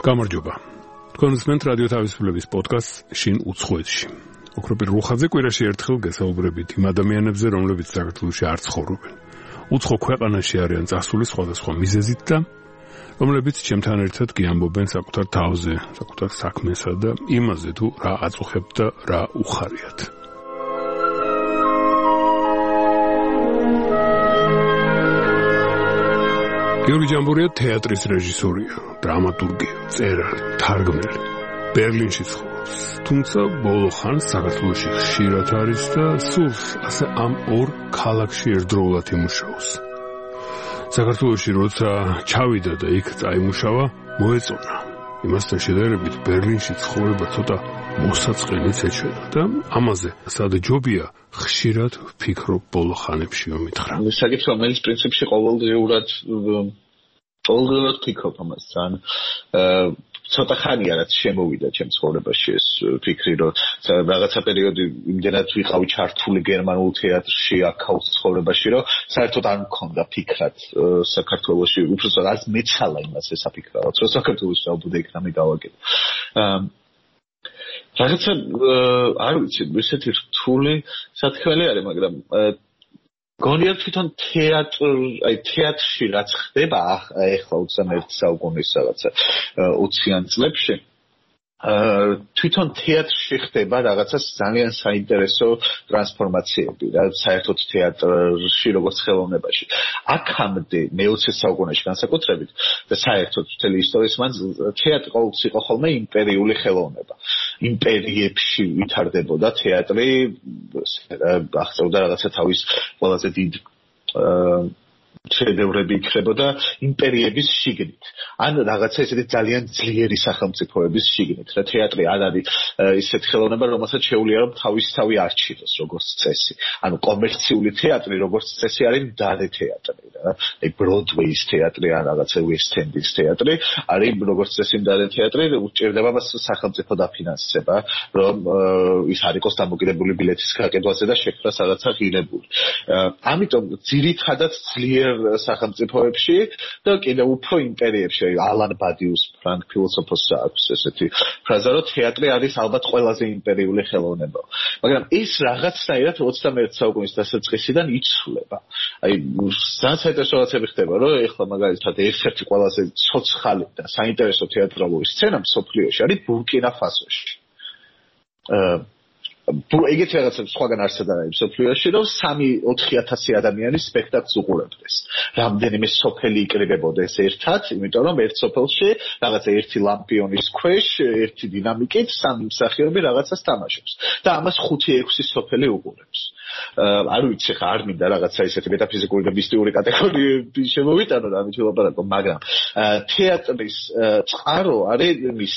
გამარჯობა. თქვენ უსმენთ რადიო თავისუფლების პოდკასტს შინ უცხოეთში. ოქროპირ რუხაძე კვირაში ერთხელ გესაუბრებით იმ ადამიანებზე, რომლებიც საქართველოში არ ცხოვრობენ. უცხო ქვეყანაში არიან წასული სხვადასხვა მიზეზით და რომლებიც ჩემთან ერთად გიამბობენ საკუთარ თავზე, საკუთარ საქმესა და იმაზე თუ რა აწუხებთ და რა უხარიათ. გიორგი ჯამბურია თეატრის რეჟისორია, დრამატურგია, მწერალი, თარგმნელი. ბერლინში ცხოვრობს, თუმცა ბოლო ხანს საქართველოში ხშირად არის და სურს ასე ამ ორ ქალაქში ერთდროულად იმუშაოს. საქართველოში როცა ჩავიდა და იქ წაიმუშავა, მოეწონა. იმასთან შედარებით ბერლინში ცხოვრება ცოტა მოსაწყენიც ეჩვენა და ამაზე სად ჯობია ხშირად ვფიქრობ ბოლო ხანებში მომითხრა. საკითხი რომელიც პრინციპში ყოველდღიურად ვფიქრობ ამას ძალიან ცოტა ხანია რაც შემოვიდა ჩემ ცხოვრებაში ეს ფიქრი რომ რაღაცა პერიოდი იმდენად ვიყავი ჩართული გერმანულ თეატრში აქაუს ცხოვრებაში რომ საერთოდ არ მქონდა ფიქრად საქართველოში უბრალოდ არც მეცალა იმას ესაფიქრავად რომ საქართველოში დავბუდე იქ რამე გავაკეთე რაღაცა არ ვიცი ისეთი რთული სათქმელი არის მაგრამ გონია თვითონ თეატრში რაც ხდება ახლა 21 საუკუნის რაღაცა 20-იან წლებში თვითონ თეატრში ხდება რაღაცა ძალიან საინტერესო ტრანსფორმაციები და საერთოდ თეატრში როგორც ხელოვნებაში აქამდე მე-20 საუკუნეში განსაკუთრებით და საერთოდ მთელი ისტორიის მანძილზე თეატრი ყოველთვის იყო ხოლმე იმპერიული ხელოვნება იმპერიებში ვითარდებოდა თეატრი აღწევდა რაღაცა თავის ყველაზე დიდ შედევრები იქნებოდა იმპერიების შიგნით ან რაღაცა ესეთი ძალიან ძლიერი სახელმწიფოების შიგნით და თეატრი არ არის ისეთი ხელოვნება რომელსაც შეუძლია რომ თავისთავი არჩიოს როგორც წესი ანუ კომერციული თეატრი როგორც წესი არის მდარე თეატრი რა აი ბროდვეის თეატრი ან რაღაცა უესტ-ენდის თეატრი არის როგორც წესი მდარე თეატრი უჭირდება მას სახელმწიფო დაფინანსება რომ ის არ იყოს დამოკიდებული ბილეთის გაკეთვაზე და შექმნას რაღაცა ღირებული ამიტომ ძირითადად ძლიერ სახელმწიფოებში და კიდევ უფრო იმპერიებში ალან ბადიუს ფრანგ ფილოსოფოსს აქვს ესეთი ფრაზა რომ თეატრი არის ალბათ ყველაზე იმპერიული ხელოვნება მაგრამ ის რაღაცნაირად 21 საუკუნის დასაწყისიდან იცვლება აი ძალიან საინტერესო რაღაცები ხდება რომ ეხლა მაგალითად ერთ-ერთი ყველაზე ცოცხალი და საინტერესო თეატრალური სცენა მსოფლიოში არის ბურკინა-ფასოში ეგეთი რაღაცა სხვაგან არსად არის მსოფლიოში რომ 3-4000 ადამიანი სპექტაკლს უყურებდეს. რამდენიმე სოფელი იკრიბებოდეს ერთად, იმიტომ რომ ერთ სოფელში რაღაცა ერთი ლამპიონის ქვეშ, ერთი დინამიკით 3 მსახიობი რაღაცას თამაშობს და ამას 5-6 სოფელი უყურებს. არ ვიცი ხა არ მინდა რაღაცა ისეთი მეტაფიზიკური და მისტიური კატეგორიები შემოვიტანო და ამით ვილაპარაკო, მაგრამ თეატრის წყარო არის მის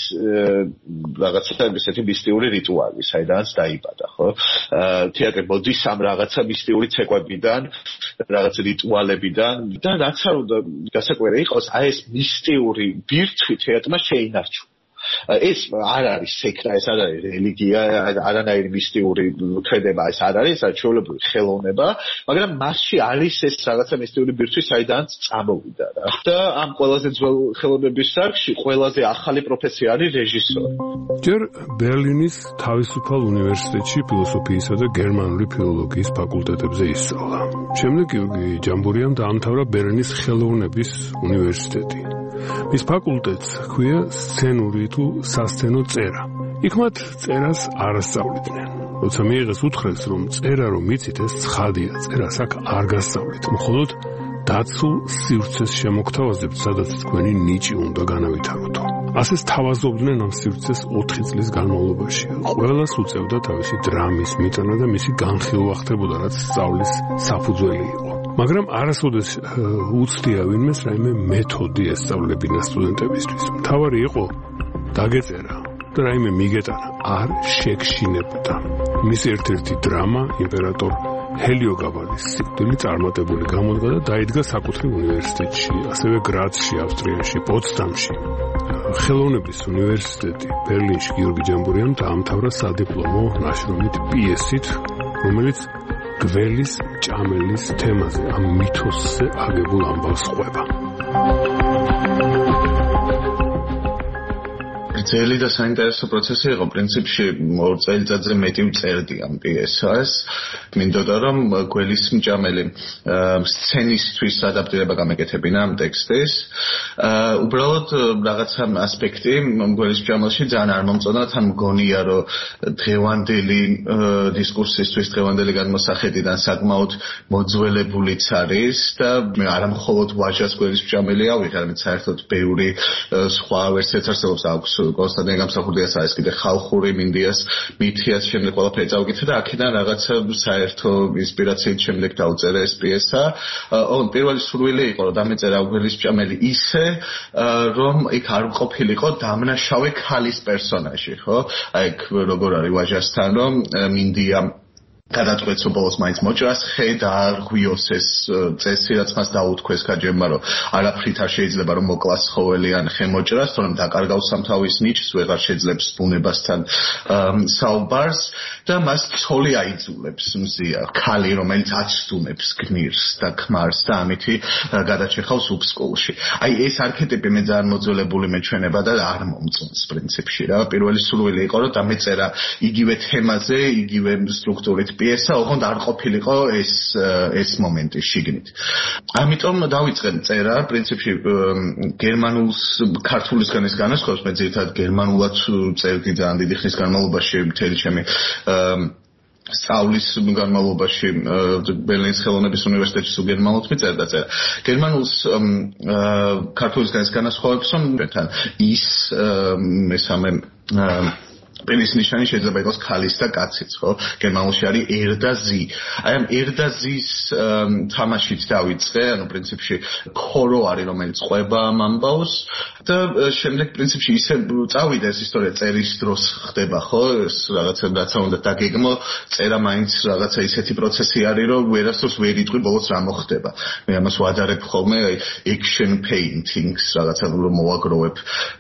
რაღაცა ისეთი მისტიური რიტუალი, საიდანაც დაიბადა, ხო? თეატრი მოდის ამ რაღაცა მისტიური ცეკვებიდან, რაღაცა რიტუალებიდან და რაც არ უნდა გასაკვირი იყოს, აი ეს მისტიური ბირთვი თეატრმა შეინარჩუნა. ეს არ არის სექტა, ეს არ არის რელიგია, არანაირი მისტიური ქმედება, ეს არ არის საჩვეულებრივი ხელოვნება, მაგრამ მასში არის ეს რაღაცა მისტიური ბირთვი, საიდანაც წამოვიდა რა. და ამ ყველაზე ძველ ხელოვნების სარგში ყველაზე ახალი პროფესია არის რეჟისორი. ჯერ ბერლინის თავისუფალ უნივერსიტეტში ფილოსოფიისა და გერმანული ფილოლოგიის ფაკულტეტებზე ისწავლა. შემდეგ გიორგი ჯამბურიამ დაამთავრა ბერლინის ხელოვნების უნივერსიტეტი. მის ფაკულტეტს ჰქვია სცენური თუ სასცენო წერა. იქ მათ წერას არ ასწავლიდნენ. როცა მიიღეს უთხრეს, რომ წერა რომ იცით ეს ცხადია, წერას აქ არ გასწავლით, მხოლოდ დაცულ სივრცეს შემოგთავაზებთ, სადაც თქვენი ნიჭი უნდა განავითაროთ. ასე სთავაზობდნენ ამ სივრცეს 4 წლის განმავლობაში. ყველას უწევდა თავისი დრამის მიტანა და მისი განხილვა ხდებოდა, რაც სწავლის საფუძველი იყო. მაგრამ არასოდეს უცდია ვინმეს რაიმე მეთოდი ესწავლებინა სტუდენტებისთვის. მთავარი იყო დაგეწერა და რაიმე მიგეტანა არ შეგშინებოდა. მის ერთ-ერთი დრამა იმპერატორ ჰელიოგაბადის სიკვდილი წარმატებული გამოდგა და დაიდგა საკუთრივ უნივერსიტეტში, ასევე გრაცში, ავსტრიაში, პოცდამში. ხელოვნების უნივერსიტეტი ბერლინში გიორგი ჯამბურიამ დაამთავრა სადიპლომო ნაშრომით პიესით, რომელიც გველის ჭამელის თემაზე, ამ მითოსზე აგებულ ამბავს ყვება. გრძელი და საინტერესო პროცესი იყო. პრინციპში 2 წელიწადზე მეტი ვწერდი ამ პიესას. მინდოდა რომ გველის მჭამელი სცენისთვის ადაპტირება გამეკეთებინა ამ ტექსტის. უბრალოდ რაღაცა ასპექტი გველის მჭამელში ძალიან არ მომწონდა, თან მგონია რომ დღევანდელი დისკურსისთვის, დღევანდელი განმოსახედიდან საკმაოდ მოძველებულიც არის და მე არა მხოლოდ ვაჟას გველის მჭამელი ავიღე, არამედ საერთოდ ბევრი სხვა ვერსიაც არსებობს აქვს კონსტანტინე გამსახურდიას არის კიდე ხალხური მინდიას მითიას შემდეგ ყველაფერი წავიკითხე და აქედან რაღაცა საერთო ინსპირაციით შემდეგ დავწერე ეს პიესა. პირველი სურვილი იყო რომ დამეწერა გველის მჭამელი ისე რომ იქ არ ყოფილიყო დამნაშავე ქალის პერსონაჟი, ხო? აი როგორ არის ვაჟასთან რომ მინდია გადაწყვეტს რომ ბოლოს მაინც მოჭრას ხე და არ ღვიოს ეს წესი რაც მას დაუთქვეს გაჯერმა რომ არაფრით არ შეიძლება რომ მოკლას ხოველი ან ხე მოჭრას თორემ დაკარგავს სამთავის ნიჭს ვეღარ შეძლებს ბუნებასთან საუბარს და მას ცოლი აიძულებს მზია ქალი რომელიც აცდუნებს გმირს და ქმარს და ამითი გადაჭეხავს უფსკულში. აი ეს არქეტიპი მე ძალიან მოძველებული მეჩვენება და არ მომწონს პრინციპში რა. პირველი სურვილი იყო რომ დამეწერა იგივე თემაზე იგივე სტრუქტურით პიესა, ოღონდ არ ყოფილიყო ეს მომენტი შიგნით. ამიტომ დავიწყე წერა, პრინციპში გერმანულს ქართულისგან ეს განასხვავებს, მე ძირითადად გერმანულად წერდი ძალიან დიდი ხნის განმავლობაში მთელი ჩემი სწავლის განმავლობაში ბერლინის ხელოვნების უნივერსიტეტში სულ გერმანულად მიწერდა წერა. გერმანულს ქართულისგან ეს განასხვავებს, რომ ის მესამე პენის ნიშანი შეიძლება იყოს ქალის და კაცის, ხო? გერმანულში არის er და sie. აი ამ er და sie-ს თამაშით დავიწყე, ანუ პრინციპში ქორო არის, რომელიც ყვება ამ ამბავს და შემდეგ პრინციპში ისე წავიდა ეს ისტორია წერის დროს ხდება, ხო? ეს რაღაცა რაცა უნდა დაგეგმო, წერა მაინც რაღაცა ისეთი პროცესი არის, რომ ვერასდროს ვერ იტყვი ბოლოს რა მოხდება. მე ამას ვადარებ ხოლმე, აი action paintings, რაღაცა რომ მოვაგროვებ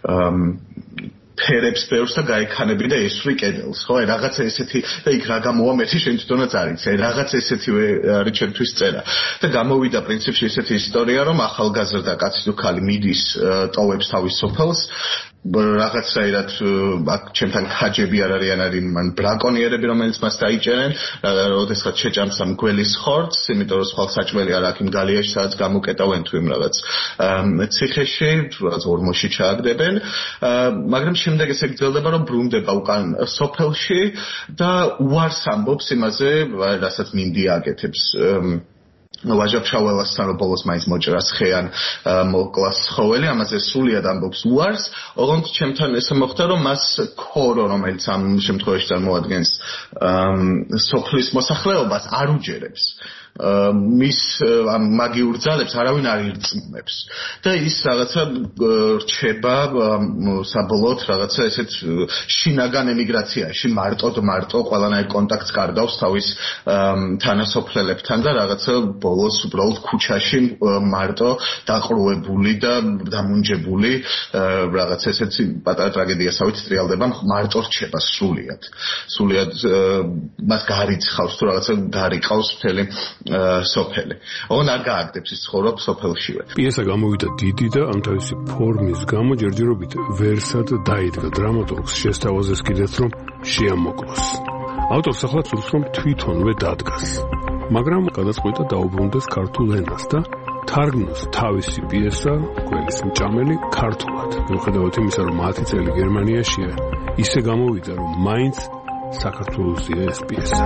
ფერებს ბევრს და გაიქანები და ესვრი კედელს, ხო? რაღაცა ესეთი და იქ რა გამოვამეთი შენ თვითონაც არის, რაღაც ესეთივე არის ჩემთვის წერა. და გამოვიდა პრინციპში ესეთი ისტორია, რომ ახალგაზრდა კაცი თუ ქალი მიდის, ტოვებს თავის სოფელს, რაღაცაირად აქ ჩემთან ხაჯები არ არიან მან ბრაკონიერები რომელიც მას დაიჭერენ, როდესაც შეჭამს ამ გველის ხორცს, იმიტომ რომ სხვა საჭმელი არ აქვს იმ გალიაში სადაც გამოკეტავენ თუ იმ რაღაც ციხეში, რაღაც ორმოში ჩააგდებენ, მაგრამ შემდეგ ეს გრძელდება რომ ბრუნდება უკან სოფელში და უარს ამბობს იმაზე, რასაც მინდია აკეთებს ვაჟა-ფშაველასთან რომ ბოლოს მაინც მოჭრას ხე ან მოკლას ხოველი, ამაზე სრულიად ამბობს უარს, ოღონდ ჩემთან ესე მოხდა რომ მას ქორო, რომელიც ამ შემთხვევაში წარმოადგენს სოფლის მოსახლეობას არ უჯერებს. მის ამ მაგიურ ძალებს არავინ არ ირწმუნებს და ის რაღაცა რჩება საბოლოოდ რაღაცა ესეთ შინაგან ემიგრაციაში მარტო ყველანაირ კონტაქტს კარგავს თავის თანასოფლელებთან და რაღაცა ბოლოს უბრალოდ ქუჩაში მარტო დაყრუებული და დამუნჯებული რაღაცა ესეთი პატარა ტრაგედიასავით ტრიალდება მარტო რჩება სრულიად მას გარიცხავს თუ რაღაცა გარიყავს მთელი სოფელი. ოღონდ არ გააგდებს ის ცხოვრობს სოფელშივე. პიესა გამოვიდა დიდი და ამ თავისი ფორმის გამო ჯერჯერობით ვერსად დაიდგა დრამატურგს შესთავაზეს კიდეც რომ შეამოკლოს. ავტორს ახლა სურს რომ თვითონვე დადგას. მაგრამ გადაწყვიტა დაუბრუნდეს ქართულ ენას და თარგმნოს თავისი პიესა გველის მჭამელი ქართულად. მიუხედავად იმისა რომ 10 წელი გერმანიაშია, ისე გამოვიდა რომ მაინც საქართველოსია ეს პიესა.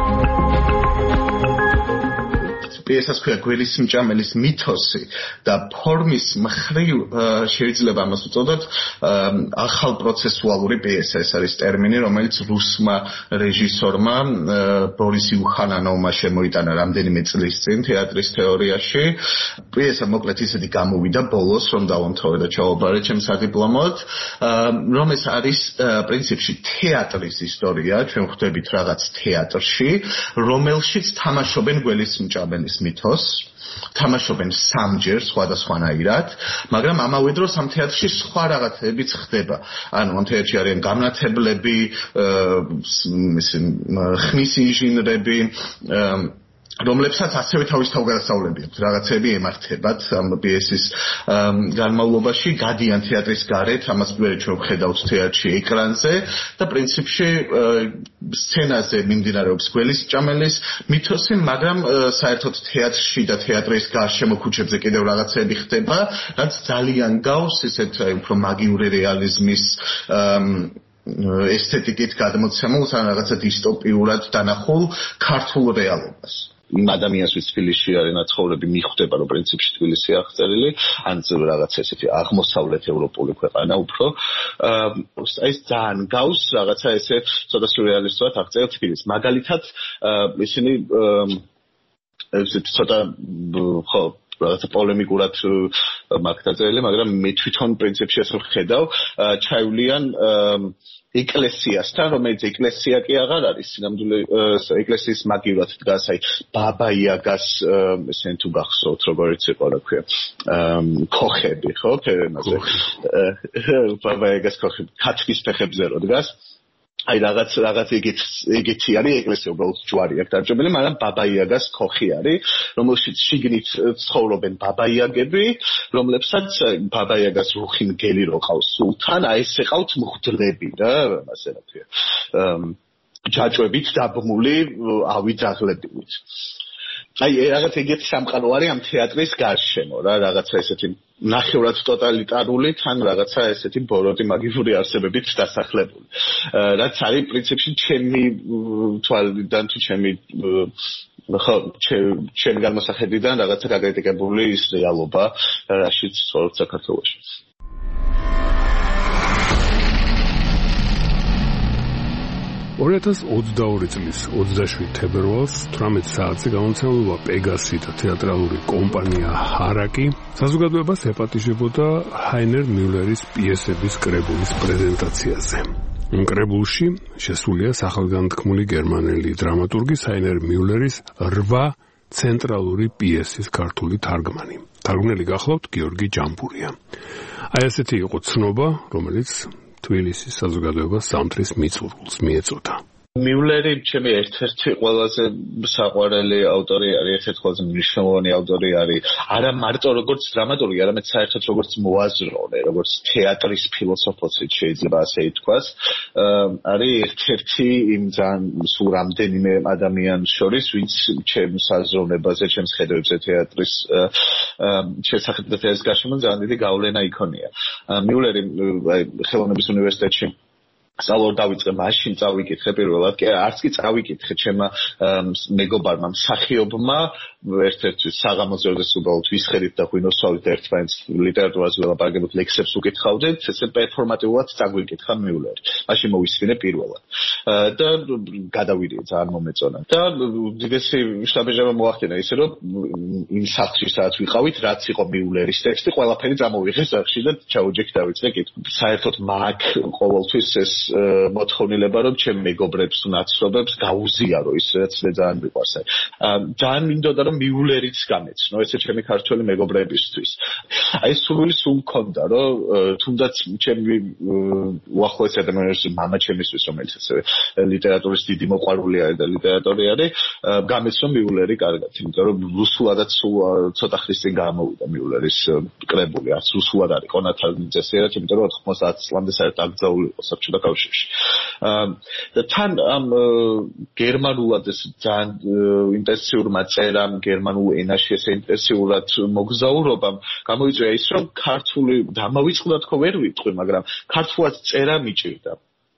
პიესას ქვია გველის მჭამელის მითოსი და ფორმის მხრივ შეიძლება ამას უწოდოთ ახალ პროცესუალური პიესა. ეს არის ტერმინი, რომელიც რუსმა რეჟისორმა ბორის იუხანანოვმა შემოიტანა რამდენიმე წლის წინ თეატრის თეორიაში. პიესა მოკლედ ისეთი გამოვიდა ბოლოს, რომ დავამთავრე და ჩავაბარე ჩემს სადიპლომოდ, რომ ეს არის პრინციპში თეატრის ისტორია, ჩვენ ხვდებით რაღაც თეატრში, რომელშიც თამაშობენ გველის მჭამელის მითოს, თამაშობენ სამჯერ სხვადასხვანაირად, მაგრამ ამავე დროს ამ თეატრში სხვა რაღაცებიც ხდება. ანუ ამ თეატრში არიან გამნათებლები, ხმის ინჟინრები, რომლებსაც ასევე თავის თავგადასავლები აქვს, რაღაცები ემართებათ ამ პიესის განმავლობაში, გადიან თეატრის გარეთ, ამას გვერდით ჩვენ ვხედავთ თეატრში, ეკრანზე და პრინციპში სცენაზე მიმდინარეობს გველისჭამელის მითოსი, მაგრამ საერთოდ თეატრში და თეატრის გარშემო ქუჩებზე კიდევ რაღაცები ხდება, რაც ძალიან გავს ისეთ უფრო მაგიური რეალიზმის ესთეტიკით გადმოცემულს ან რაღაცა დისტოპიურად დანახულ ქართულ რეალობას. იმ ადამიანს ვის თბილისში არის ნაცხოვრები მიხვდება რომ პრინციპში თბილისი აღწერილი ან რაღაც ესეთი აღმოსავლეთ ევროპული ქვეყანა უფრო აი ეს ძალიან გავს რაღაცა ესე ცოტა სიურრეალისტურად აღწერილ თბილისს მაგალითად ისინი ცოტა ხო რაღაცა პოლემიკურად მაგ დაწერილი მაგრამ მე თვითონ პრინციპში ასე ვხედავ ჩაივლიან ეკლესიასთან, რომელიც ეკლესია კი აღარ არის, სინამდვილე ეკლესიის მაგივრად დგას, აი ბაბა იაგას ესენ თუ გახსოვთ, როგორიც იყო, რა ქვია, ქოხები, ხო, ფერმაზე. ბაბა იაგას ქოხები, ქათმის ფეხებზე რო დგას. აი რაღაც ეგეთი არის ეკლესია უბრალოდ ჯვარი აქვს დარჩენილი, მაგრამ ბაბა იაგას ქოხი არის, რომელშიც შიგნით ცხოვრობენ ბაბა იაგები, რომლებსაც ბაბა იაგას რუხი მგელი რო ყავს სულთან, აი ეს ეყავთ მღვდლები რა, ასე რა ქვია. ჯაჭვებით დაბმული ავიძაღლებივით. აი რაღაც ეგეთი სამყარო არის ამ თეატრის გარშემო რა, რაღაცა ესეთი ნახევრად ტოტალიტარული თან რაღაცა ესეთი ბოროტი მაგიური არსებებით დასახლებული. რაც არის პრინციპში ჩემი თვალიდან თუ ჩემი განმოსახედიდან რაღაცა გაკრიტიკებული ის რეალობა, რაშიც ცხოვრობ საქართველოში. 2022 წლის 27 თებერვალს 18 საათზე გამოცემულა პეგასი და თეატრალური კომპანია ჰარაკი საზოგადოებას ეპატიჟებოდა ჰაინერ მიულერის პიესების კრებულის პრეზენტაციაზე. კრებულში შესულია სახელგანთქმული გერმანელი დრამატურგის ჰაინერ მიულერის 8 ცენტრალური პიესის ქართული თარგმანი. თარგმნელი გახლავთ გიორგი ჯამბურია. აი ასეთი იყო ცნობა, რომელიც თბილისის საზოგადოებას სამთრის მიწურულს მიეწოდა. მიულერი ჩემი ერთ-ერთი ყველაზე საყვარელი ავტორი არის, ერთ-ერთი ყველაზე მნიშვნელოვანი ავტორი არის, არა მარტო როგორც დრამატურგი, არამედ საერთოდ როგორც მოაზროვნე, როგორც თეატრის ფილოსოფოსი შეიძლება ასე ითქვას. არის ერთ-ერთი იმ ძალიან სულ რამდენიმე ადამიანის შორის, ვინც ჩემს საზროვნებაზე, ჩემს ხედვებზე თეატრის შესახებ და თეატრის გარშემო ძალიან დიდი გავლენა იქონია. მიულერი ხელოვნების უნივერსიტეტში სწავლობ დავიწყე მაშინ წავიკითხე პირველად კი არც კი წავიკითხე ჩემმა მეგობარმა მსახიობმა ერთ-ერთი საღამოზე როდეს უბრალოდ ვისხედით და ღვინოსვავით ერთმანეთს ლიტერატურაზე ველაპარაკებთ ლექსებს უკითხავდით ესე პერფორმატიულად წაგვიკითხა მიულერი მაშინ მოვისმინე პირველად და გადავიდე ძალიან მომეწონა და უდიდესი შტაბეჟება მოახდინა ისე რომ იმ სახლში სადაც ვიყავით რაც იყო მიულერის ტექსტი ყველაფერი წამოვიღე სახში და ჩაუჯექ დავიწყე კითხვა საერთოდ მაგ ყოველთვის ეს მოთხოვნილება რომ ჩემ მეგობრებს ნაცნობებს გაუზიარო ის რაც ძალიან მიყვარს ძალიან მინდოდა რომ მიულერიც გამეცნო ესე ჩემი ქართველი მეგობრებისთვის აი სული სულ მქონდა რომ თუნდაც ჩემი უახლოესი ადამიანის მამა ჩემისთვის რომელიც ესე ლიტერატურის დიდი მოყვარული არის და ლიტერატორი არის გამეცნო მიულერი კარგად იმიტომ რომ რუსულადაც ცოტა ხნის წინ გამოვიდა მიულერის კრებული არც რუსულად არის კონათალ წესიერად იმიტომ რომ 90 წლამდე საერთოდ აკრძალული იყო საბჭოთა კავშირში და თან ამ გერმანულად ეს ძალიან ინტენსიურმა წერამ გერმანულ ენაში ეს ინტენსიურად მოგზაურობამ გამოიწვია ის რომ ქართული დამავიწყდა თქო ვერ ვიტყვი მაგრამ ქართულად წერა მიჭირდა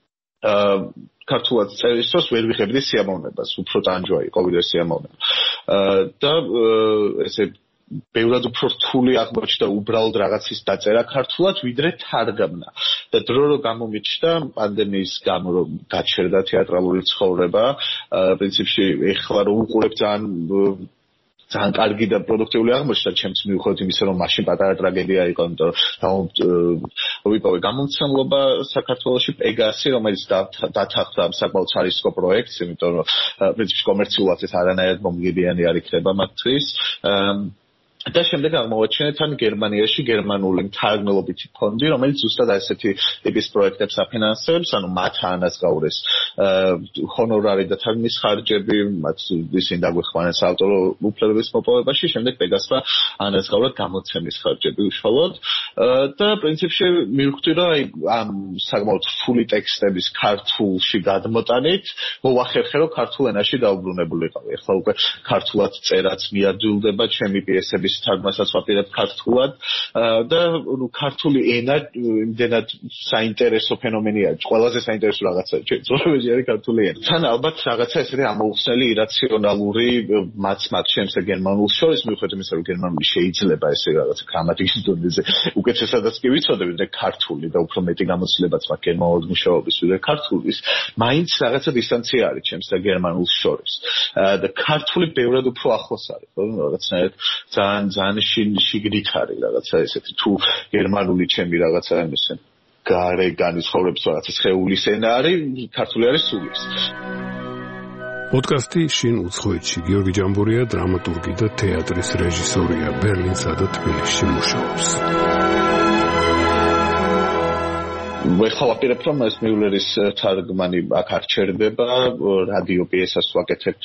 ქართულად წერის დროს ვერ ვიხებდი სიამოვნებას უფრო ტანჯვა იყო ვიდრე სიამოვნება და ესე ბევრად უფრო რთული აღმოჩნდა უბრალოდ რაღაცის დაწერა ქართულად ვიდრე თარგმნა და დრო რო გამომიჩნდა პანდემიის გამო რომ გაჩერდა თეატრალური ცხოვრება პრინციპში ეხლა რო უყურებ ძალიან კარგი და პროდუქტიული აღმოჩნდა ჩემს მიუხედავად იმისა რომ მაშინ პატარა ტრაგედია იყო იმიტომ რომ ვიპოვე გამომცემლობა საქართველოში პეგასი რომელიც დათანხმდა ამ საკმაოდ სარისკო პროექტს იმიტომ რომ პრინციპში კომერციულად ეს არანაირად მომგებიანი არ იქნება მათთვის და შემდეგ აღმოაჩინეთ ან გერმანიაში გერმანული მთარგმნელობითი ფონდი, რომელიც ზუსტად ასეთი ტიპის პროექტებს აფინანსებს, ანუ მათ ანაზღაურეს ჰონორარი და თარგმნის ხარჯები, მათ ისინი დაგვეხმარნენ საავტორო უფლებების მოპოვებაში, შემდეგ პეგასმა ანაზღაურა გამოცემის ხარჯები უშუალოდ და პრინციპში მივხვდი, რომ აი ამ საკმაოდ რთული ტექსტების ქართულში გადმოტანით მოვახერხე, რომ ქართულ ენაში დაუბრუნებულიყავი. ახლა უკვე ქართულად წერაც მიადვილდება ჩემი პიესების თარგმნასაც ვაპირებ ქართულად და ქართული ენა იმდენად საინტერესო ფენომენია, ყველაზე საინტერესო რაღაცა ჩვენს არის ქართული ენა. თან ალბათ რაღაცა ესეთი ამოუხსნელი ირაციონალური მათ ჩემს და გერმანულს შორის მიუხედავად იმისა, რომ გერმანული შეიძლება ესე რაღაცა გრამატიკის დონეზე უკეთესადაც კი ვიცოდები, ვიდრე ქართული და უფრო მეტი გამოცდილებაც მაქვს გერმანულად მუშაობის ვიდრე ქართულის, მაინც რაღაცა დისტანცია არის ჩემს და გერმანულს შორის. და ქართული ბევრად უფრო ახლოს არის, ხო, რაღაცნაირად ძალიან შიგნით არის რაღაცა ესეთი თუ გერმანული ჩემი რაღაცა ამისი გარე განიცხოვრების რაღაცა სხეულის ენა არის, ქართული არის სულის. პოდკასტი შინ უცხოეთში. გიორგი ჯამბურია დრამატურგი და თეატრის რეჟისორია, ბერლინსა და თბილისში მუშაობს. ეხლა ვაპირებ, რომ ეს მიულერის თარგმანი აქ არ ჩერდება, რადიო პიესას ვაკეთებთ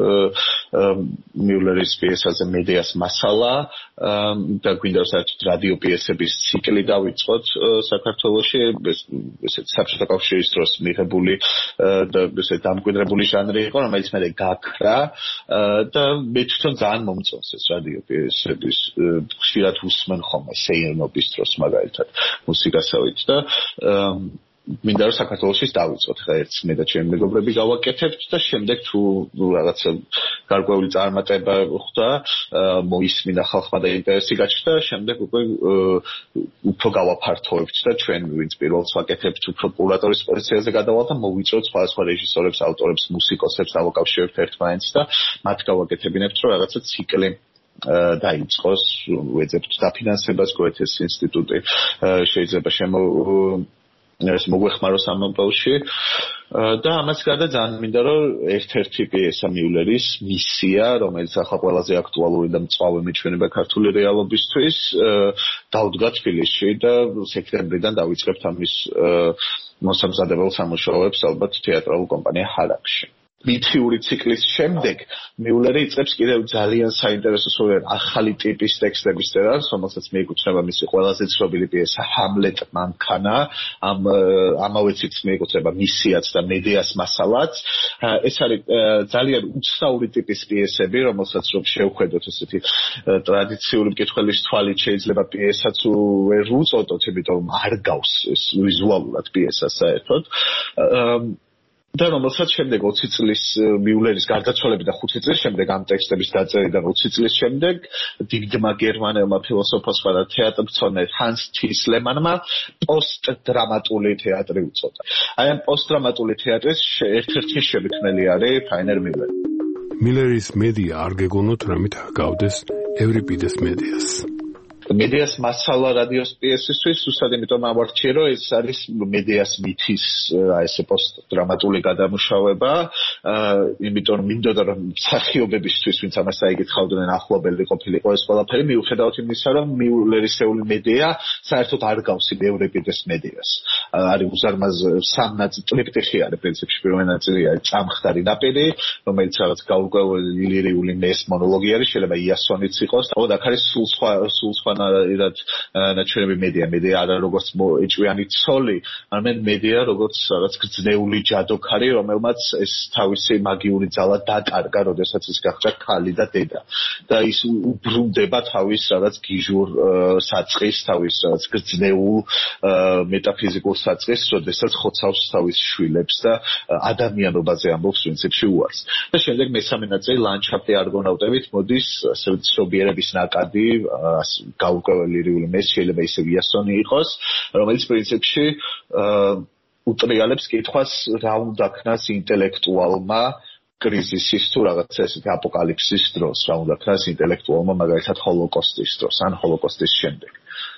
მიულერის პიესაზე მედეას მასალა და გვინდა საერთოდ რადიო პიესების ციკლი დავიწყოთ საქართველოში, ესეთ საბჭოთა კავშირის დროს მიღებული და ესეთ დამკვიდრებული ჟანრი იყო, რომელიც მე გაქრა და მე თვითონ ძალიან მომწონს ეს რადიო პიესების ხშირად უსმენ ხოლმე სეირნობის დროს მაგალითად მუსიკასავით და მინდა რომ საქართველოში დავიწყოთ ხა ერთს მე და ჩემი მეგობრები გავაკეთებთ და შემდეგ თუ რაღაცა გარკვეული წარმატება ხვდა მოისმინა ხალხმა და ინტერესი გაჩნდა შემდეგ უკვე უფრო გავაფართოვებთ და ჩვენ ვინც პირველს ვაკეთებთ უფრო კურატორის პოზიციაზე გადავალთ და მოვიწროთ სხვადასხვა რეჟისორებს, ავტორებს, მუსიკოსებს დავაკავშირებთ ერთმანეთს და მათ გავაკეთებინებთ რომ რაღაცა ციკლი დაიწყოს, ვეძებთ დაფინანსებას გოეთეს ინსტიტუტი შეიძლება მოგვეხმაროს ამ ამბავში და ამას გარდა ძალიან მინდა რომ ერთ-ერთი პიესა მიულერის მისია, რომელიც ახლა ყველაზე აქტუალური და მწვავე მიჩვენება ქართული რეალობისთვის, დავდგა თბილისში და სექტემბრიდან დავიწყებთ ამის მოსამზადებელ სამუშაოებს ალბათ თეატრალურ კომპანია ჰარაკში. მითიური ციკლის შემდეგ მიულერი იწყებს კიდევ ძალიან საინტერესო სულ ახალი ტიპის ტექსტების წერას, რომელსაც მიეკუთვნება მისი ყველაზე ცნობილი პიესა ჰამლეტ მანქანა, ამავე ციკლს მიეკუთვნება მისიაც და მედეას მასალაც. ეს არის ძალიან უცნაური ტიპის პიესები, რომელსაც რომ შევხედოთ ესეთი ტრადიციული მკითხველის თვალით შეიძლება პიესაც ვერ უწოდოთ, იმიტომ რომ არ გავს ეს ვიზუალურად პიესას საერთოდ. და რომელსაც შემდეგ 20 წლის მიულერის გარდაცვალებიდან 5 წლის შემდეგ ამ ტექსტების დაწერიდან 20 წლის შემდეგ დიდმა გერმანელმა ფილოსოფოსმა და თეატრმცოდნე ჰანს თისლემანმა პოსტდრამატული თეატრი უწოდა. აი ამ პოსტდრამატული თეატრის ერთ-ერთი შემქმნელი არის რაინერ მილერი. მილერის მედია არ გეგონოთ რამით ჰგავდეს ევრიპიდეს მედიას. მედეას მასალა რადიოს პიესისთვის უბრალოდ იმიტომ ავარჩიე რომ ეს არის მედეას მითის ესე პოსტდრამატული გადამუშავება, იმიტომ რომ მინდოდა რომ მსახიობებისთვის ვინც ამას აიგითხავდნენ ახლობელი ყოფილიყო ეს ყველაფერი, მიუხედავად იმისა რომ მიულერისეული მედეა საერთოდ არ გავს ევრიპიდეს მედეას. არის უზარმაზ ტრიპტიხი არის პრინციპში, პირველი ნაწილი არის წამხდარი ნაპირი, რომელიც რაღაც გაურკვეველი ლირიული მეს მონოლოგი არის, შეიძლება იასონიც იყოს. ოდაკ არის სულ სხვა ნაირად ნაჩვენები მედია არა როგორც ეჭვიანი ცოლი, არამედ მედია როგორც რაღაც გრძნეული ჯადოქარი, რომელმაც ეს თავისი მაგიური ძალა დაკარგა, როდესაც ის გახდა ქალი და დედა. და ის უბრუნდება თავის რაღაც გიჟურ საწყის, თავის რაღაც გრძნეულ მეტაფიზიკურ საწყის, როდესაც ხოცავს თავის შვილებს და ადამიანობაზე ამბობს პრინციპში უარს. და შემდეგ მესამე ნაწილი ლანდშაფტი არგონავტებით მოდის, ასე ცნობიერების ნაკადი, გაურკვეველი ლირიული მეს შეიძლება ისევ იასონი იყოს, რომელიც პრინციპში უტრიალებს კითხვას რა უნდა ქნას ინტელექტუალმა კრიზისის თუ რაღაცა ესეთი აპოკალიფსის დროს, რა უნდა ქნას ინტელექტუალმა მაგალითად ჰოლოკოსტის დროს ან ჰოლოკოსტის შემდეგ.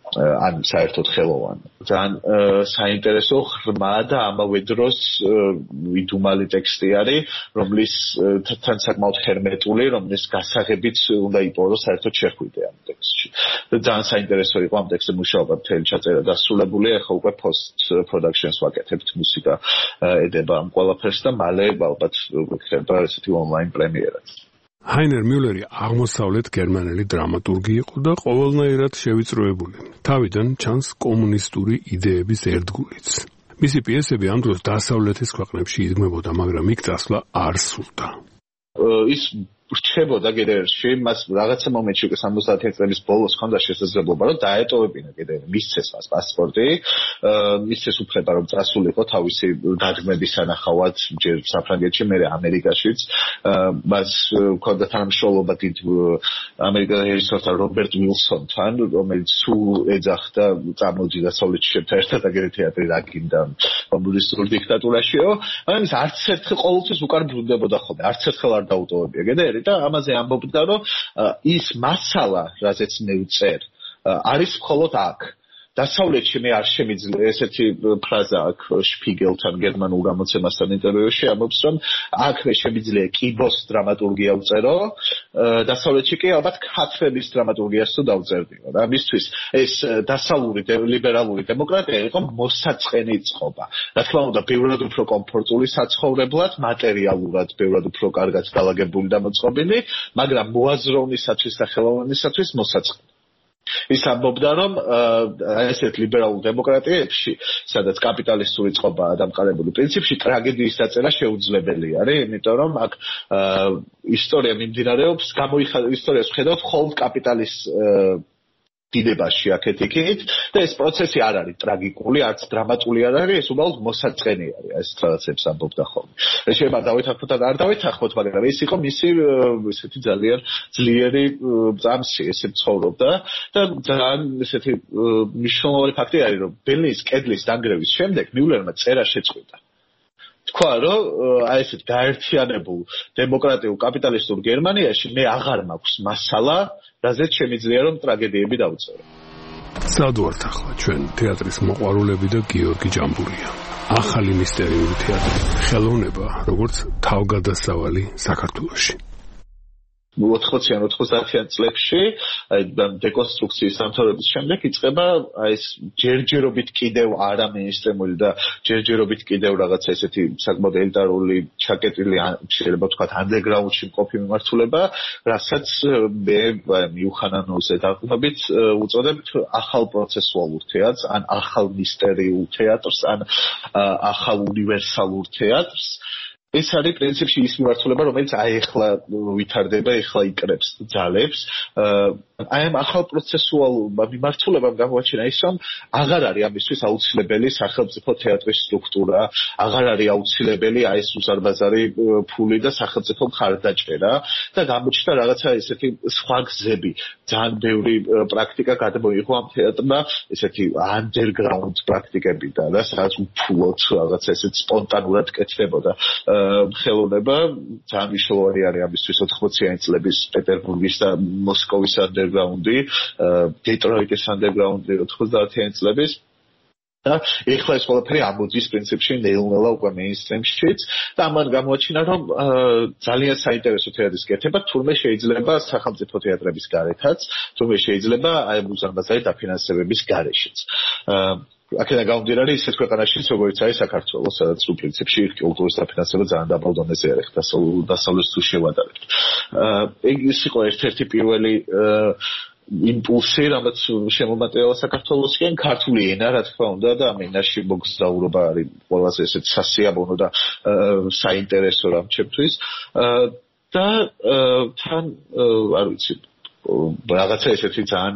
ან საერთოდ ხელოვანი. ძალიან საინტერესო ღრმა და ამავე დროს იდუმალი ტექსტი არის, რომლის თან საკმაოდ ჰერმეტული, რომლის გასაღებიც უნდა იპოვოს საერთოდ შეხვიდე ამ ტექსტში. ძალიან საინტერესო იყო ამ ტექსტზე მუშაობა, მთელი ჩაწერა დასრულებული, ახლა უკვე post productions ვაკეთებთ, მუსიკა ედება ამ ყველაფერს და მალე ალბათ გქონდა ესეთი online პრემიერაც. ჰაინერ მიულერი აღმოსავლეთ გერმანელი დრამატურგი იყო და ყოველნაირად შევიწროებული. თავიდან ჩანს კომუნისტური იდეების ერთგულიც. მისი პიესები ამ დროს დასავლეთის ქვეყნებში იდგმებოდა, მაგრამ იქ წასვლა არ სურდა. ის რჩებოდა გედერში, მას რაღაცა მომენტში 70-იან წლების ბოლოს ჰქონდა შესაძლებლობა, რომ დაეტოვებინა გედერი, მისცეს მას პასპორტი, მისცეს უფლება, რომ წასულიყო თავისი დადგმების სანახავად, ჯერ საფრანგეთში, მერე ამერიკაშიც. მას ჰქონდა თანამშრომლობა დიდ ამერიკელ რეჟისორთან რობერტ უილსონთან, რომელიც სულ ეძახდა წამოდი დასავლეთში ერთად აგერე თეატრი რა გინდა კომუნისტურ დიქტატურაშიო, მაგრამ ის არც ერთხელ ყოველთვის უკან ბრუნდებოდა ხოლმე, არც ერთხელ არ დაუტოვებია გედერი. და ამაზე ამბობდა, რომ ის მასალა, რაზეც მე ვწერ, არის მხოლოდ აქ. დასავლეთში მე არ შემიძლია ესეთი ფრაზა აქვს შპიგელთან გერმანულ გამოცემასთან ინტერვიუში ამბობს, რომ აქ მე შემიძლია კიბოს დრამატურგია ვწერო, დასავლეთში კი ალბათ ქათრების დრამატურგიას თუ დავწერდიო. და მისთვის ეს დასავლური ლიბერალური დემოკრატია იყო მოსაწყენი წყობა. რა თქმა უნდა, ბევრად უფრო კომფორტული საცხოვრებლად, მატერიალურად ბევრად უფრო კარგად დალაგებული და მოწყობილი, მაგრამ მოაზროვნისათვის და ხელოვნისათვის მოსაწყენი. ის ამბობდა, რომ ესეთ ლიბერალურ დემოკრატიებში, სადაც კაპიტალისტური წყობაა დამყარებული პრინციპში, ტრაგედიის დაწერა შეუძლებელი არის, იმიტომ რომ აქ ისტორია მიმდინარეობს, ისტორიას ვხედავთ მხოლოდ კაპიტალისტ დინებაში აქეთ-იქით და ეს პროცესი არ არის ტრაგიკული, არც დრამატული არ არის, ეს უბრალოდ მოსაწყენი არის, ეს რაღაცებს ამბობდა ხოლმე. შეიძლება დავითანხმოთ ან არ დავითანხმოთ, მაგრამ ეს იყო მისი ესეთი ძალიან ძლიერი წამსი, ესე ცხოვრობდა და ძალიან ესეთი მნიშვნელოვანი ფაქტი არის, რომ ბერლინის კედლის დანგრევის შემდეგ მიულერმა წერა შეწყვიტა. თქვა, რომ აი ესეთ გაერთიანებულ დემოკრატიულ კაპიტალისტურ გერმანიაში მე აღარ მაქვს მასალა, რაზეც შემიძლია რომ ტრაგედიები დავწერო. სადვართ ახლა ჩვენ თეატრის მოყვარულები და გიორგი ჯამბურია. ახალი მისტერიული თეატრი, ხელოვნება, როგორც თავგადასავალი საქართველოში. 80-იან 90-იან წლებში, აი დეკონსტრუქციის სამთავრობის შემდეგ იწყება აი ეს ჯერჯერობით კიდევ არა მეინსტრიმული და ჯერჯერობით კიდევ რაღაცა ესეთი საკმაოდ ელიტარული, ჩაკეტილი, შეიძლება ვთქვათ, ანდერგრაუნდში მყოფი მიმართულება, რასაც მე მიუხანანოზე დაყრდნობით უწოდებთ ახალ პროცესუალურ თეატრს, ან ახალ მისტერიულ თეატრს, ან ახალ უნივერსალურ თეატრს. ეს არის პრინციპში ის მიმართულება, რომელიც აი ახლა ვითარდება, ახლა იკრებს ძალებს. აი ამ ახალ პროცესუალურ მიმართულებამ გამოაჩინა ის, რომ აღარ არის ამისთვის აუცილებელი სახელმწიფო თეატრის სტრუქტურა, აღარ არის აუცილებელი აი ეს უზარმაზარი ფული და სახელმწიფო მხარდაჭერა და გამოჩნდა რაღაცა ესეთი სხვა გზები. ძალიან ბევრი პრაქტიკა გადმოიღო ამ თეატრმა, ესეთი underground პრაქტიკებიდან და სადაც უფულოდ რაღაცა ესეთ სპონტანურად კეთდებოდა ხელოვნება. ძალიან მნიშვნელოვანი არის ამისთვის 80-იანი წლების პეტერბურგის და მოსკოვის underground-ი, დეტროიტის underground-ი 90-იანი წლების და ეხლა ეს ყველაფერი ამოდის პრინციპში ნეილ-ნელა უკვე მეინსტრიმშიც და ამან გამოაჩინა, რომ ძალიან საინტერესო თეატრის კეთება თურმე შეიძლება სახელმწიფო თეატრების გარეთაც, თურმე შეიძლება აი უზარმაზარი დაფინანსებების გარეშეც. აქედან გამომდინარე ისეთ ქვეყანაშიც, როგორც არის საქართველო, სადაც სულ პრინციპში კულტურის დაფინანსება ძალიან დაბალ დონეზე არის, დასავლეთს თუ შევადარებთ. ეს იყო ერთ-ერთი პირველი იმპულსი, რაც შემომატევა საქართველოსკენ, ქართული ენა, რა თქმა უნდა, და ამ ენაში მოგზაურობა არის ყველაზე ესეთ სასიამოვნო და საინტერესო რამ ჩემთვის. და თან არ ვიცი, რაღაცა ესეთი ძალიან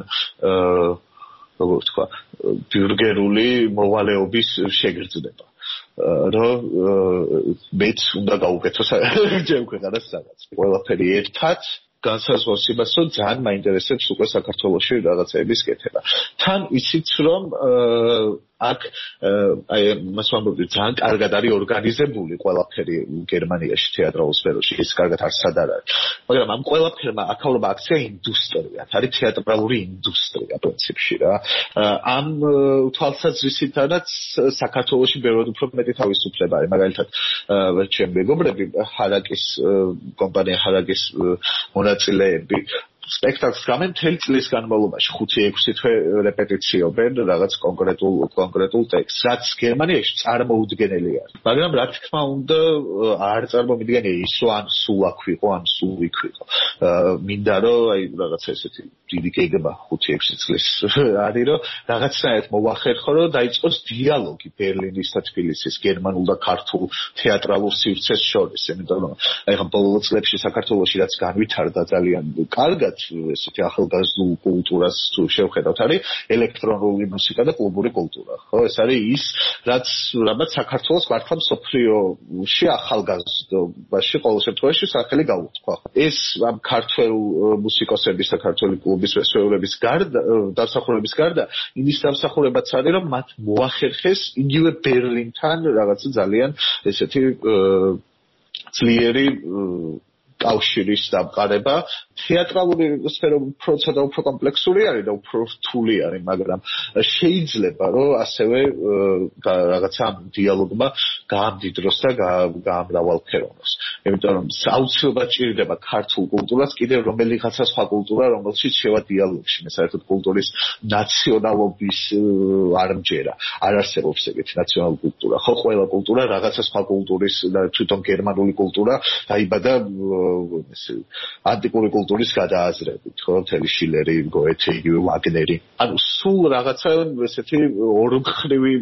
როგორც თქვა, ბიურგერული მოვალეობის შეგრძნება. რომ მეც უნდა გავუკეთო ჩემ ქვეყანას რაღაც. ყველაფერი ერთად განსაზღვრავს იმას, რომ ძალიან მაინტერესებს უკვე საქართველოში რაღაცების კეთება. თან იცით, რომ აქ აი მას ვამბობდი ძალიან კარგად არის ორგანიზებული ყველაფერი გერმანიაში თეატრალურ სფეროში ის კარგად არსად არ არის მაგრამ ამ ყველაფერმა აქაურობა აქცია ინდუსტრია არის თეატრალური ინდუსტრია პრინციპში რა ამ თვალსაზრისითაც საქართველოში ბევრად უფრო მეტი თავისუფლება არის მაგალითად ჩემი მეგობრები ჰარაკის კომპანია ჰარაკის მონაწილეები სპექტაკლს გამენ მთელი წლის განმავლობაში 5-6 თვე რეპეტიციობენ რაღაც კონკრეტულ ტექსტს რაც გერმანიაში წარმოუდგენელი არის მაგრამ რა თქმა უნდა არ წარმომიდგენია ის რომ სულ აქ ვიყო ან სულ იქ ვიყო მინდა რომ აი რაღაცა ესეთი დიდი გეგმა 5-6 წლის არის რომ რაღაცნაირად მოვახერხო რომ დაიწყოს დიალოგი ბერლინის და თბილისის გერმანულ და ქართულ თეატრალურ სივრცეს შორის იმიტომ რომ აი ხომ ბოლო წლებში საქართველოში რაც განვითარდა ძალიან კარგად ესეთი ახალგაზრდულ კულტურას თუ შევხედავთ არის ელექტრონული მუსიკა და კლუბური კულტურა ხო ეს არის ის რაც საქართველოს მართლა მსოფლიოში ახალგაზრდობაში ყოველ შემთხვევაში სახელი გაუთხვა ეს ამ ქართველ მუსიკოსების და ქართული კლუბის მსახურების გარდა დასახურების გარდა იმის დამსახურებაც არის რომ მათ მოახერხეს იგივე ბერლინთან რაღაცა ძალიან ესეთი ძლიერი კავშირის დამყარება თეატრალური სფერო უფრო კომპლექსური არის და უფრო რთული არის მაგრამ შეიძლება რომ ასევე რაღაცა დიალოგმა გაამდიდროს და გაამრავალფეროვნოს იმიტომ რომ აუცილებლად ჭირდება ქართულ კულტურას კიდევ რომელიღაცა სხვა კულტურა რომელშიც შევა დიალოგში მე საერთოდ კულტურის ნაციონალობის არმჯერა არ არსებობს ეგეთი ნაციონალური კულტურა ხო ყველა კულტურა რაღაცა სხვა კულტურის და თვითონ გერმანული კულტურა დაიბადა ანტიკური კულტურის გადააზრებით, ხო, მთელი შილერი, გოეთე, იგივე ვაგნერი. ანუ სულ რაღაცა ესეთი ორმხრივი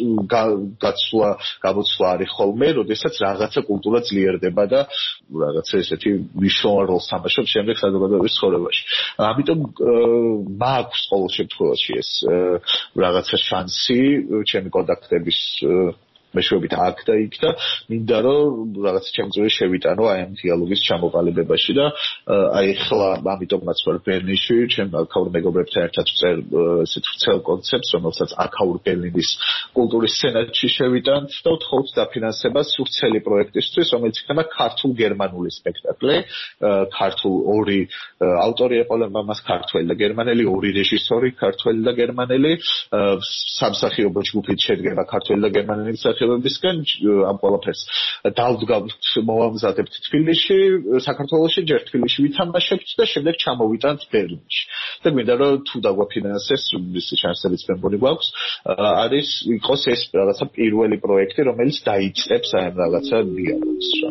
გამოცვლა არის ხოლმე, როდესაც რაღაცა კულტურა ძლიერდება და რაღაცა ესეთი მნიშვნელოვან როლს თამაშობს შემდეგ საზოგადოების ცხოვრებაში. ამიტომ მაქვს ყოველ შემთხვევაში ეს რაღაცა შანსი ჩემი კონტაქტების მეშვეობით აქ და იქ და მინდა რომ რაღაც ჩემს ძველი შევიტანო აი ამ დიალოგის ჩამოყალიბებაში და აი ხლა ამიტომაც ვარ ბერლინში ჩემ აქაურ მეგობრებთან ერთად ვწერ ესეთ ვრცელ კონცეფტს რომელსაც აქაურ ბერლინის კულტურის სცენაში შევიტანთ და ვთხოვთ დაფინანსებას ვრცელი პროექტისთვის რომელიც იქნება ქართულ-გერმანული სპექტაკლი ქართულ ორი ავტორი ეყოლება მას ქართველი და გერმანელი ორი რეჟისორი ქართველი და გერმანელი სამსახიობო ჯგუფით შედგება ქართველი და გერმანელი მსახიობებისგან ამ ყველაფერს დავდგავთ მოვამზადებთ თბილისში საქართველოში ჯერ თბილისში ვითამაშებთ და შემდეგ ჩამოვიტანთ ბერლინში და მინდა რომ თუ დაგვაფინანსეს ის შანსებიც მე მგონი გვაქვს არის იყოს ეს რაღაცა პირველი პროექტი რომელიც დაიწყებს აი ამ რაღაცა დიალოგს რა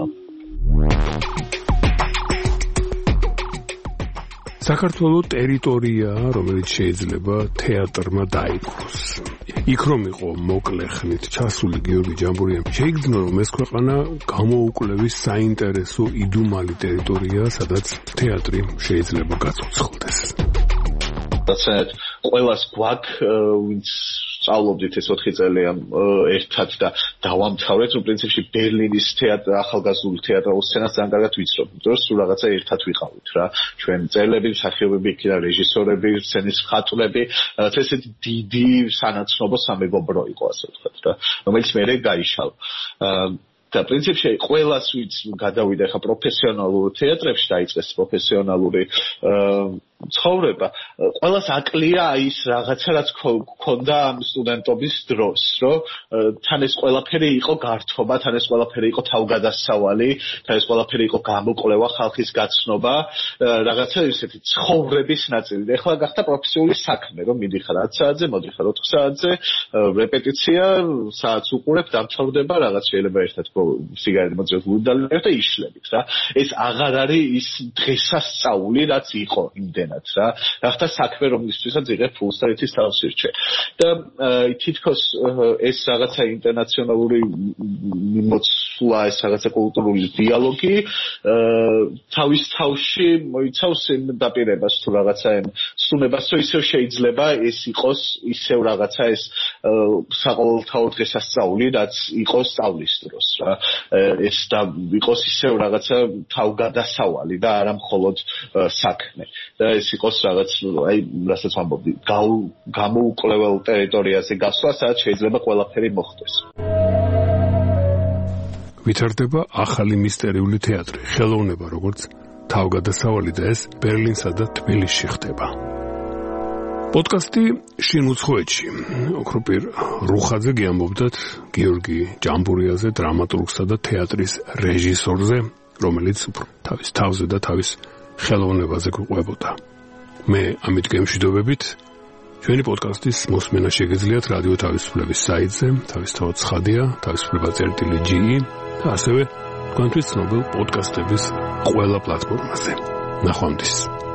საქართველოს ტერიტორია, რომელიც შეიძლება თეატრმა დაიპყროს. იქ რომ იყო მოკლე ხნით ჩასული გიორგი ჯამბურიამ, შეიგრძნო რომ ეს ქვეყანა გამოუკლევის საინტერესო იდუმალი ტერიტორია, სადაც თეატრი შეიძლება გაცოცხლდეს. That's ყველას გვაქვს, ვინც სწავლობდით ეს 4 წელი ერთად და დავამთავრეთ, რომ პრინციპში ბერლინის თეატრ ახალგაზრდულ თეატრალურ სცენას ძალიან კარგად ვიცნობ. იმიტომ რომ სულ რაღაცა ერთად ვიყავით რა. ჩვენ მწერლები, მსახიობები, იქიდან რეჟისორები, სცენის მხატვრები, ესეთი დიდი სანაცნობო სამეგობრო იყო ასე ვთქვათ რა, რომელიც მერე გაიშალა. და პრინციპში ყველას ვინც გადავიდა ხა პროფესიონალურ თეატრებში დაიწყეს პროფესიონალური ცხოვრება ყველას აკლია ის რაღაცა რაც ქონდა ამ სტუდენტობის დროს რომ თან ეს ყველაფერი იყო გართობა თან ეს ყველაფერი იყო თავგადასავალი თან ეს ყველაფერი იყო გამოკვლევა ხალხის გაცნობა რაღაცა ისეთი ცხოვრების ნაწილი და ეხლა გახდა პროფესიული საქმე რომ მიდიხარ 10 საათზე მოდიხარ 4 საათზე რეპეტიცია საათს უყურებ დამთავრდება რაღაც შეიძლება ერთად სიგარეტი მოძრაობ უდალებ და იშლებით რა ეს აღარ არის ის დღესასწაული რაც იყო იმდენად რა ახლა საქმე რომლისთვისაც იღებ ფულს და იცის თავს ირჩე და თითქოს ეს რაღაცა ინტერნაციონალური მიმოცვლა ეს რაღაცა კულტურული დიალოგი თავის თავში მოიცავს იმ დაპირებას თუ რაღაცა იმ სუნებას რომ ისევ შეიძლება ეს იყოს ისევ რაღაცა ეს საყოველთაო დღესასწაული, რაც იყოს სწავლის დროს რა. ეს და იყოს ისევ რაღაცა თავგადასავალი და არა მხოლოდ საქმე. და ეს იყოს რაღაც, აი, რასაც ვამბობდი, გამოუკვლეველ ტერიტორიაზე გასვლა, სადაც შეიძლება ყველაფერი მოხდეს. ვითარდება ახალი მისტერიული თეატრი, ხელოვნება როგორც თავგადასავალი და ეს ბერლინსა და თბილისში ხდება. პოდკასტი შინ უცხოეთში. ოქროპირ რუხაძე გიამბობდათ გიორგი ჯამბურიაზე, დრამატურგსა და თეატრის რეჟისორზე, რომელიც თავის თავზე და თავის ხელოვნებაზე გვყვებოდა. მე ამით გემშვიდობებით. ჩვენი პოდკასტის მოსმენა შეგიძლიათ რადიო თავისუფლების საიტზე, თავისთავად ცხადია, თავისუფლება.ge და ასევე თქვენთვის ცნობილ პოდკასტების ყველა პლატფორმაზე. ნახვამდის.